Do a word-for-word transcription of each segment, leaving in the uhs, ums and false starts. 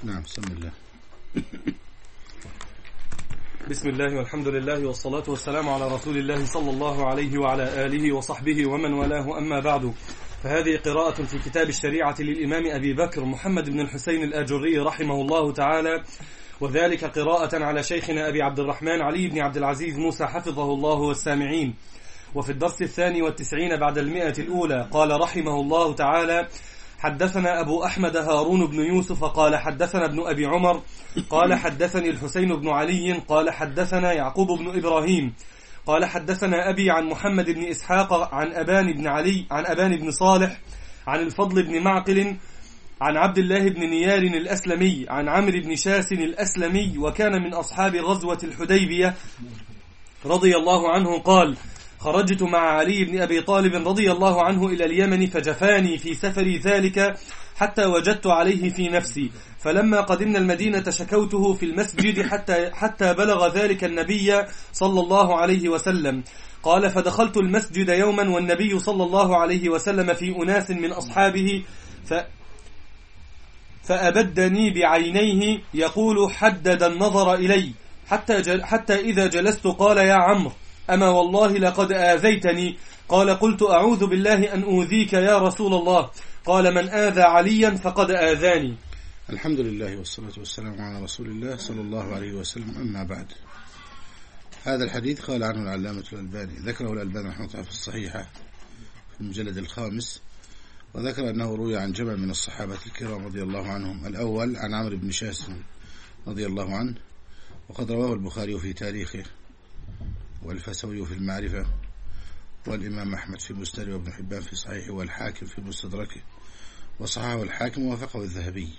نعم. بسم الله. بسم الله والحمد لله والصلاة والسلام على رسول الله صلى الله عليه وعلى آله وصحبه ومن والاه، أما بعد، فهذه قراءة في كتاب الشريعة للإمام أبي بكر محمد بن الحسين الآجري رحمه الله تعالى، وذلك قراءة على شيخنا أبي عبد الرحمن علي بن عبد العزيز موسى حفظه الله والسامعين. وفي الدرس الثاني والتسعين بعد المئة الأولى قال رحمه الله تعالى: حدثنا أبو أحمد هارون بن يوسف قال حدثنا ابن أبي عمر قال حدثني الحسين بن علي قال حدثنا يعقوب بن إبراهيم قال حدثنا أبي عن محمد بن إسحاق عن أبان بن علي عن أبان بن صالح عن الفضل بن معقل عن عبد الله بن نيار الأسلمي عن عمرو بن شاس الأسلمي وكان من أصحاب غزوة الحديبية رضي الله عنه قال: خرجت مع علي بن أبي طالب رضي الله عنه إلى اليمن فجفاني في سفري ذلك حتى وجدت عليه في نفسي، فلما قدمنا المدينة شكوته في المسجد حتى, حتى بلغ ذلك النبي صلى الله عليه وسلم. قال: فدخلت المسجد يوما والنبي صلى الله عليه وسلم في أناس من أصحابه ف فأبدني بعينيه يقول: حدد النظر إلي حتى, جل حتى إذا جلست قال: يا عمرو، أما والله لقد آذيتني. قال: قلت: أعوذ بالله أن أوذيك يا رسول الله. قال: من آذى عليا فقد آذاني. الحمد لله والصلاة والسلام على رسول الله صلى الله عليه وسلم، أما بعد. هذا الحديث قال عنه العلامة الألباني، ذكره الألباني رحمه الله في الصحيحة في المجلد الخامس، وذكر أنه روي عن جمع من الصحابة الكرام رضي الله عنهم. الأول عن عمرو بن شاس رضي الله عنه، وقد رواه البخاري في تاريخه، والفسوي في المعرفة، والإمام أحمد في مسنده، وابن حبان في صحيحه، والحاكم في مستدركه، وصححه الحاكم ووافقه الذهبي.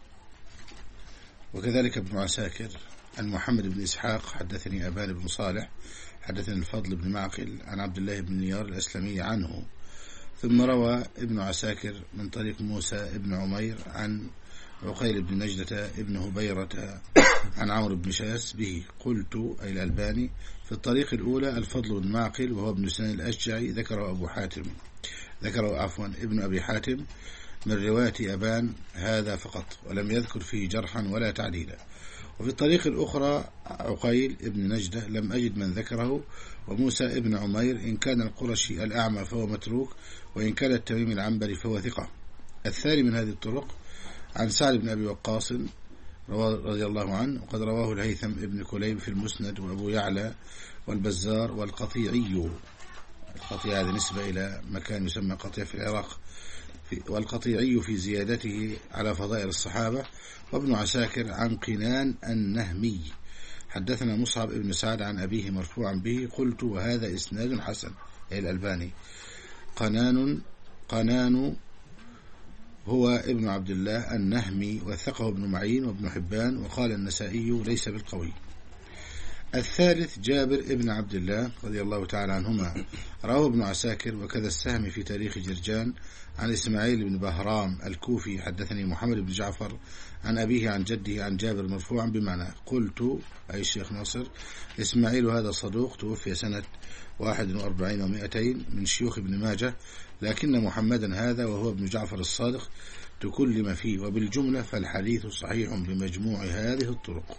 وكذلك ابن عساكر عن محمد بن إسحاق حدثني أبان بن صالح حدثني الفضل بن معقل عن عبد الله بن نيار الأسلمي عنه. ثم روى ابن عساكر من طريق موسى بن عمير عن عقيل بن نجدة ابن هبيرة عن عمرو بن شاس به. قلت أي الألباني: في الطريق الأولى الفضل بن معقل وهو ابن سنان الأشجعي، ذكره أبو حاتم ذكره عفوا ابن أبي حاتم من رواية أبان هذا فقط، ولم يذكر فيه جرحا ولا تعديلا. وفي الطريق الأخرى عقيل ابن نجدة لم أجد من ذكره، وموسى ابن عمير إن كان القرشي الأعمى فهو متروك، وإن كان التميم العنبري فهو ثقة. الثاني من هذه الطرق عن سعد بن أبي وقاص رضي الله عنه، وقد رواه الهيثم ابن كليب في المسند، وأبو يعلى والبزار والقطيعي. القطيع هذه نسبة إلى مكان يسمى قطيع في العراق، والقطيعي في زيادته على فضائل الصحابة. وابن عساكر عن قنان النهمي حدثنا مصعب ابن سعد عن أبيه مرفوعا به. قلت: وهذا إسناد حسن. أي الألباني: قنان قنان هو ابن عبد الله النهمي، وثقه ابن معين وابن حبان، وقال النسائي ليس بالقوي. الثالث جابر ابن عبد الله رضي الله تعالى عنهما، رواه ابن عساكر وكذا السهمي في تاريخ جرجان عن إسماعيل بن بهرام الكوفي حدثني محمد بن جعفر عن أبيه عن جده عن جابر مرفوعا بمعنى. قلت أي الشيخ ناصر: إسماعيل هذا صدوق، توفي سنة واحد وأربعين ومائتين من شيوخ ابن ماجه، لكن محمدا هذا وهو ابن جعفر الصادق تكلم فيه، وبالجملة فالحديث صحيح بمجموع هذه الطرق.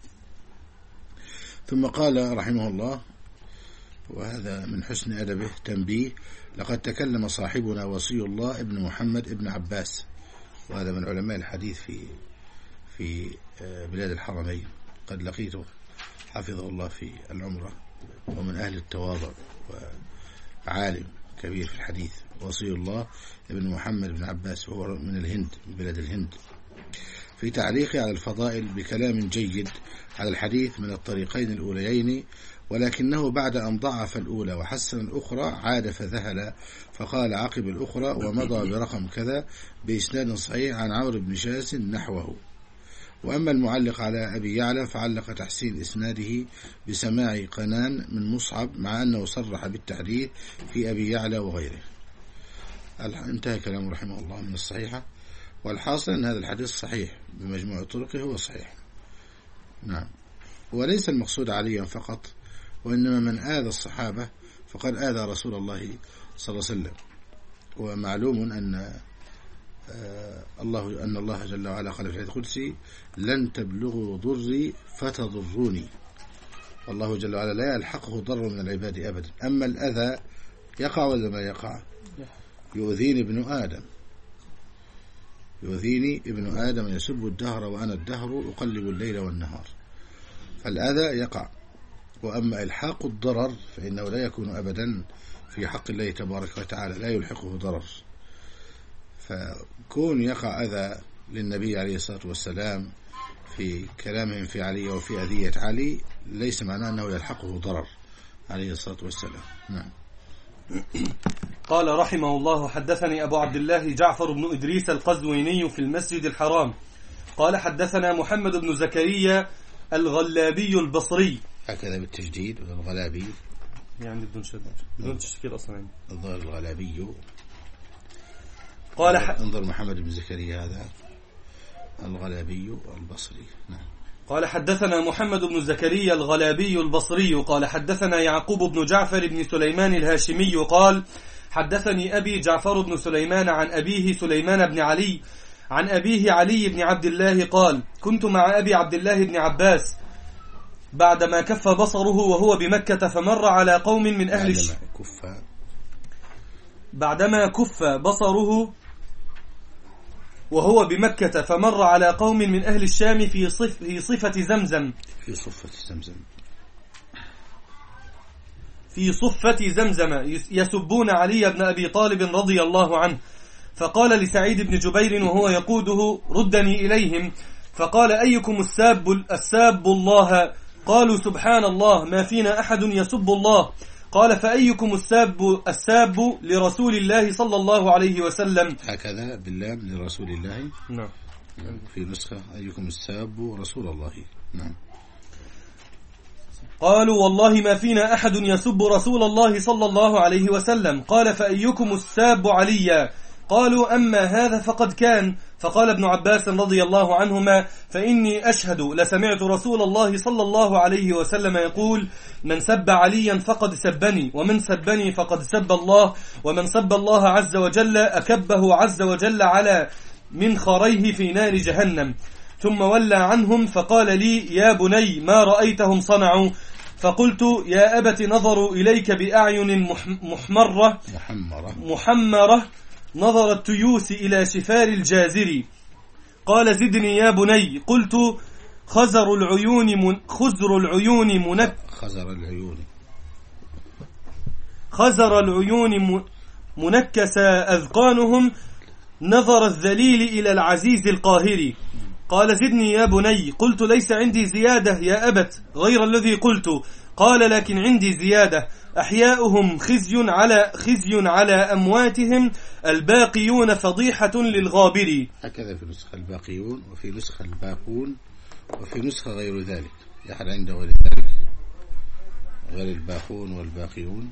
ثم قال رحمه الله، وهذا من حسن أدبه: تنبيه، لقد تكلم صاحبنا وصي الله ابن محمد ابن عباس، وهذا من علماء الحديث في في بلاد الحرمين، قد لقيته حفظه الله في العمرة، ومن أهل التواضع وعالم كبير في الحديث. وصي الله ابن محمد بن عباس، وهو من الهند، من بلاد الهند، في تعليقه على الفضائل بكلام جيد على الحديث من الطريقين الأوليين، ولكنه بعد أن ضعف الأولى وحسن الأخرى عاد فذهل، فقال عقب الأخرى: ومضى برقم كذا بإسناد صحيح عن عمرو بن شاس نحوه. وأما المعلق على أبي يعلى فعلق تحسين إسناده بسماع قنان من مصعب، مع أنه صرح بالتحديث في أبي يعلى وغيره. انتهى كلامه رحمه الله من الصحيحة. والحاصل أن هذا الحديث صحيح بمجموع طرقه، هو صحيح. نعم. وليس المقصود عليا فقط، وإنما من آذى الصحابة فقد آذى رسول الله صلى الله عليه وسلم. ومعلوم أن آه الله أن الله جل وعلا قال في الحديث القدسي لن تبلغوا ضري فتضروني. الله جل وعلا لا يلحقه ضرر من العباد أبدا. أما الأذى يقع ولا ما يقع؟ يؤذيني ابن آدم يؤذيني ابن آدم يسب الدهر وأنا الدهر أقلب الليل والنهار، فالأذى يقع. وأما إلحاق الضرر فإنه لا يكون أبدا في حق الله تبارك وتعالى، لا يلحقه ضرر. فكون يقع أذى للنبي عليه الصلاة والسلام في كلامهم في علي وفي أذية علي ليس معناه أنه يلحقه ضرر عليه الصلاة والسلام. نعم. قال رحمه الله: حدثني أبو عبد الله جعفر بن إدريس القزويني في المسجد الحرام قال حدثنا محمد بن زكريا الغلابي البصري. هكذا بالتجديد ولا الغلابي؟ يعني بدون شد بدون تشكيل أصلا يعني. الظاهر الغلابي. قال ح... انظر محمد بن زكريا هذا الغلابي البصري. نعم. قال حدثنا محمد بن زكريا الغلابي البصري قال حدثنا يعقوب بن جعفر بن سليمان الهاشمي قال حدثني أبي جعفر بن سليمان عن أبيه سليمان بن علي عن أبيه علي بن عبد الله قال كنت مع أبي عبد الله بن عباس بعدما كف بصره وهو بمكة فمر على قوم من أهل الش... كف بعدما كف بصره وهو بمكة فمر على قوم من أهل الشام في صف في صفة زمزم في صفة زمزم في صفة زمزم يسبون علي بن أبي طالب رضي الله عنه، فقال لسعيد بن جبير وهو يقوده ردني إليهم، فقال أيكم الساب الساب الله؟ قالوا سبحان الله ما فينا أحد يسب الله. قال فأيكم الساب الساب لرسول الله صلى الله عليه وسلم؟ هكذا باللام لرسول الله. نعم. في نسخة أيكم الساب رسول الله. نعم. قالوا والله ما فينا أحد يسب رسول الله صلى الله عليه وسلم. قال فأيكم الساب عليا؟ قالوا أما هذا فقد كان. فقال ابن عباس رضي الله عنهما فإني أشهد لسمعت رسول الله صلى الله عليه وسلم يقول من سب عليا فقد سبني، ومن سبني فقد سب الله، ومن سب الله عز وجل أكبه عز وجل على منخريه في نار جهنم. ثم ولى عنهم فقال لي يا بني ما رأيتهم صنعوا؟ فقلت يا أبت نظروا إليك بأعين محمرة محمرة, محمرة نظر التيوس إلى شفار الجازر. قال زدني يا بني. قلت خزر العيون من خزر العيون منك خزر العيون خزر العيون منكس أذقانهم نظر الذليل إلى العزيز القاهر. قال زدني يا بني. قلت ليس عندي زيادة يا أبت غير الذي قلت. قال لكن عندي زيادة أحياؤهم خزي على خزي على أمواتهم الباقيون فضيحة للغابر. هكذا في نسخة الباقيون وفي نسخة الباقون وفي نسخة غير ذلك. أحد عنده غير ذلك غير الباقون والباقيون؟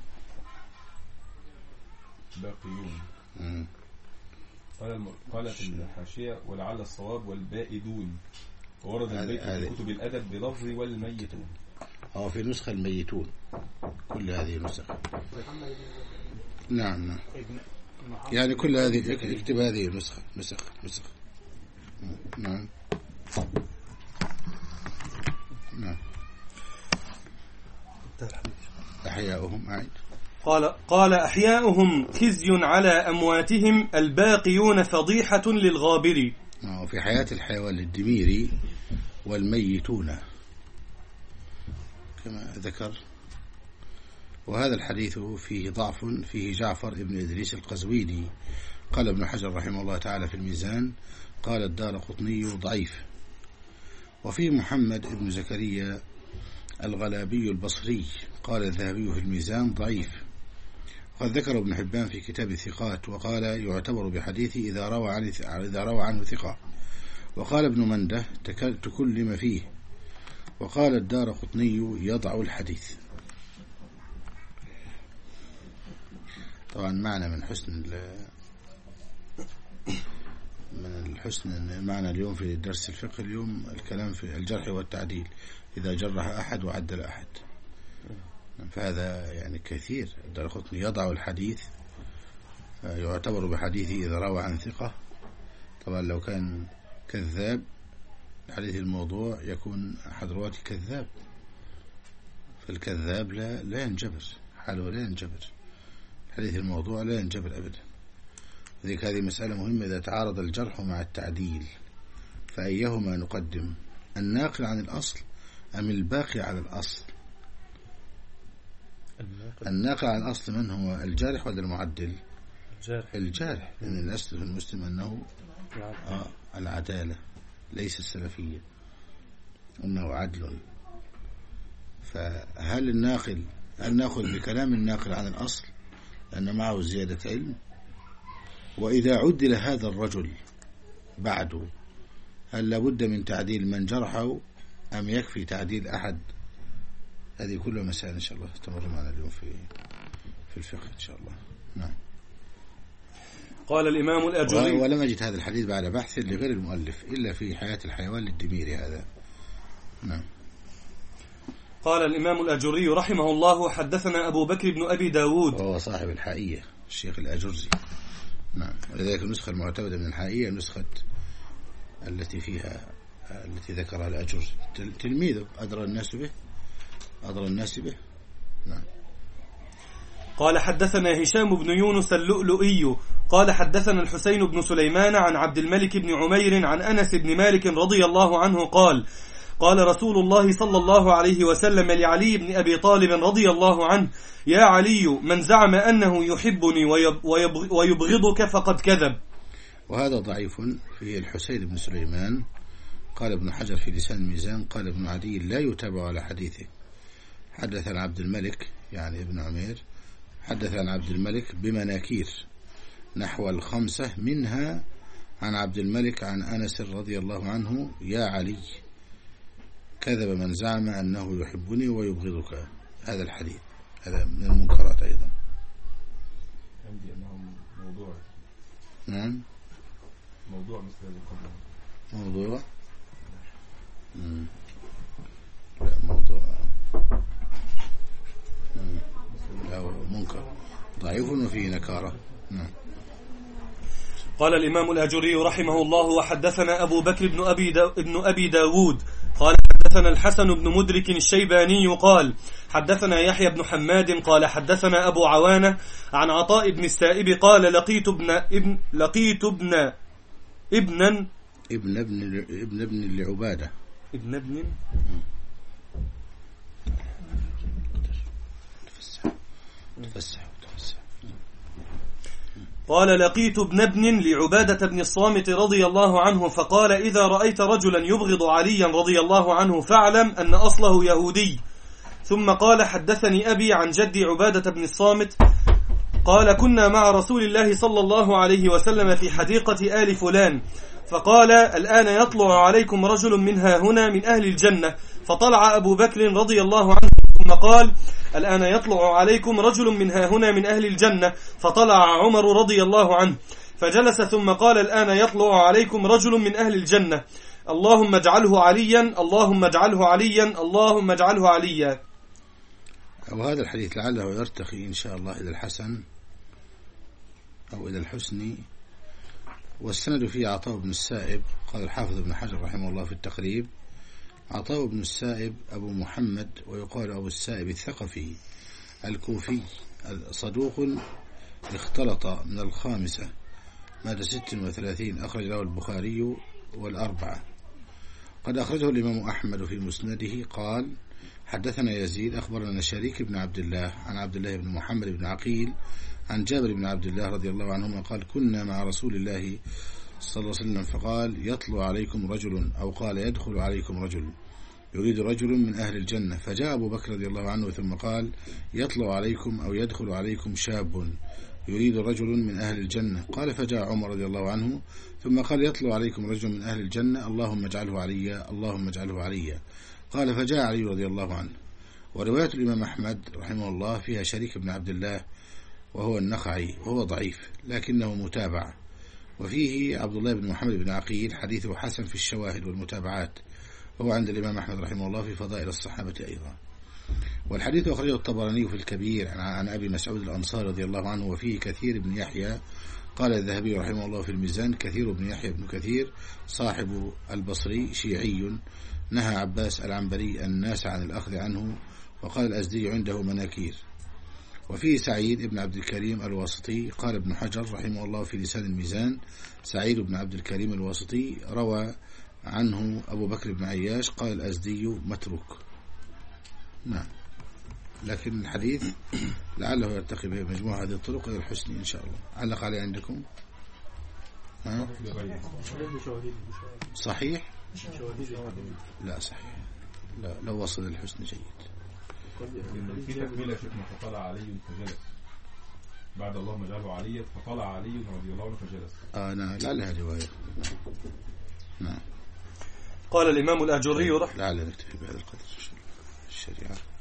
باقيون. مم. قال قال في الحاشية ولعل الصواب والبائدون، وورد البيت في كتب الأدب بلفظ والميتون. أو في نسخة الميتون. كل هذه نسخ. نعم نعم. يعني كل هذه اكتب هذه نسخة نسخ نسخ. نعم نعم. أحياؤهم أعد. قال قال أحياؤهم خزي على أمواتهم الباقيون فضيحة للغابر. وفي حياة الحيوان للدميري والميتون كما ذكر. وهذا الحديث فيه ضعف، فيه جعفر ابن إدريس القزويني. قال ابن حجر رحمه الله تعالى في الميزان قال الدارقطني ضعيف. وفيه محمد ابن زكريا الغلابي البصري قال الذهبي في الميزان ضعيف. قد ذكر ابن حبان في كتاب الثقات وقال يعتبر بحديثه إذا روى عنه إذا روى عنه ثقة. وقال ابن منده تكلم فيه. وقال الدارقطني يضع الحديث. طبعا معنى من حسن من الحسن معنى اليوم في درس الفقه اليوم الكلام في الجرح والتعديل إذا جرح أحد وعدل أحد، فهذا يعني كثير. الدارقطني يضع الحديث يعتبر بحديثه إذا روى عن ثقة طبعا لو كان كذاب الحديث الموضوع يكون أحد رواته كذاب، فالكذاب لا لا ينجبر حاله، لا ينجبر. الحديث الموضوع لا ينجبر أبدا. ذلك هذه مسألة مهمة. إذا تعارض الجرح مع التعديل فأيهما نقدم، الناقل عن الأصل أم الباقي على الأصل؟ الناقل عن الأصل من هو، الجارح ولا المعدل؟ الجارح. الجارح، لأن الأصل في المسلم أنه آه العدالة ليس السلفية، أنه عدل. فهل الناقل هل نأخذ بكلام الناقل عن الأصل أن معه زيادة علم؟ وإذا عدل هذا الرجل بعده هل لابد من تعديل من جرحه أم يكفي تعديل أحد؟ هذه كلها مسائل إن شاء الله استمر معنا اليوم في في الفقه إن شاء الله. نعم. قال الإمام الأجري، ولم أجد هذا الحديث بعد بحث لغير المؤلف إلا في حياة الحيوان للدميري هذا. نعم. قال الإمام الأجري رحمه الله: حدثنا أبو بكر بن أبي داود، وهو صاحب الحائية الشيخ الأجرزي. نعم. ولذلك النسخة المعتمدة من الحائية النسخة التي فيها التي ذكرها الأجرزي، تلميذه أدرى الناس به أدرى الناس به. نعم. قال حدثنا هشام بن يونس اللؤلؤي قال حدثنا الحسين بن سليمان عن عبد الملك بن عمير عن أنس بن مالك رضي الله عنه قال: قال رسول الله صلى الله عليه وسلم لعلي بن أبي طالب رضي الله عنه: يا علي، من زعم أنه يحبني ويبغضك فقد كذب. وهذا ضعيف فيه الحسين بن سليمان. قال ابن حجر في لسان الميزان قال ابن عدي لا يتابع على حديثه. حدث عن عبد الملك يعني ابن عمير، حدث عن عبد الملك بمناكير نحو الخمسة، منها عن عبد الملك عن أنس رضي الله عنه: يا علي، كذب من زعم أنه يحبني ويبغضك. هذا الحديث هذا من المنكرات أيضا. عندي أنه موضوع. نعم، موضوع مثل هذا. موضوع مم. لا موضوع مم. لا منكر ضعيف وفيه نكارة. نعم. قال الإمام الأجري رحمه الله: وحدثنا أبو بكر بن أبي, دا ابن أبي داود قال حدثنا الحسن بن مدرك الشيباني قال حدثنا يحيى بن حماد قال حدثنا أبو عوانة عن عطاء بن السائب قال: لقيت ابن ابن لقيت ابن ابنا ابن ابن ابن ابن لعبادة ابن ابن تفسح قال: لقيت ابن ابن لعبادة بن الصامت رضي الله عنه فقال: إذا رأيت رجلا يبغض عليا رضي الله عنه فاعلم أن أصله يهودي. ثم قال: حدثني أبي عن جدي عبادة بن الصامت قال: كنا مع رسول الله صلى الله عليه وسلم في حديقة آل فلان، فقال: الآن يطلع عليكم رجل منها هنا من أهل الجنة. فطلع أبو بكر رضي الله عنه ثم قال: الآن يطلع عليكم رجل منها هنا من أهل الجنة. فطلع عمر رضي الله عنه فجلس ثم قال: الآن يطلع عليكم رجل من أهل الجنة، اللهم اجعله عليا، اللهم اجعله عليا، اللهم اجعله عليا. وهذا الحديث لعله يرتقي إن شاء الله إلى الحسن أو إلى الحسن، والسند فيه عطاء بن السائب. قال الحافظ ابن حجر رحمه الله في التقريب: عطاء بن السائب أبو محمد، ويقال أبو السائب الثقفي الكوفي، صدوق اختلط من الخامسة مادة ست وثلاثين، أخرج له البخاري والأربعة. قد أخرجه الإمام أحمد في مسنده. قال: حدثنا يزيد أخبرنا شريك بن عبد الله عن عبد الله بن محمد بن عقيل عن جابر بن عبد الله رضي الله عنهما قال: كنا مع رسول الله صلى الله عليه وسلم فقال: يطلع عليكم رجل، أو قال: يدخل عليكم رجل يريد رجل من أهل الجنة. فجاء أبو بكر رضي الله عنه ثم قال: يطلع عليكم أو يدخل عليكم شاب يريد رجل من أهل الجنة. قال: فجاء عمر رضي الله عنه ثم قال: يطلع عليكم رجل من أهل الجنة، اللهم اجعله عليا، اللهم اجعله عليا. قال: فجاء علي رضي الله عنه. ورواية الإمام أحمد رحمه الله فيها شريك بن عبد الله وهو النخعي، وهو ضعيف لكنه متابع. وفيه عبد الله بن محمد بن عقيل حديثه حسن في الشواهد والمتابعات، وهو عند الإمام أحمد رحمه الله في فضائل الصحابة أيضا. والحديث أخرجه الطبراني في الكبير عن أبي مسعود الأنصاري رضي الله عنه، وفيه كثير بن يحيى قال الذهبي رحمه الله في الميزان: كثير بن يحيى بن كثير صاحب البصري شيعي نهى عباس العنبري الناس عن الأخذ عنه، وقال الأزدي عنده مناكير. وفيه سعيد بن عبد الكريم الواسطي. قال ابن حجر رحمه الله في لسان الميزان: سعيد بن عبد الكريم الواسطي روى عنه أبو بكر بن عياش. قال الأزدي متروك. نعم، لكن الحديث لعله يرتقي به مجموعة هذه الطرق إلى الحسن إن شاء الله. علق عليه عندكم؟ ها؟ صحيح؟ لا صحيح، لا لو وصل الحسن جيد. في تكملة شيخنا: فطلع علي فجلس بعد اللهم اجعله علي، فطلع علي رضي الله عنه فجلس. آه نعم، لعلها رواية. نعم. قال الإمام الأجري رحمه الله. لعل نكتفي بهذا القدر الشريعة.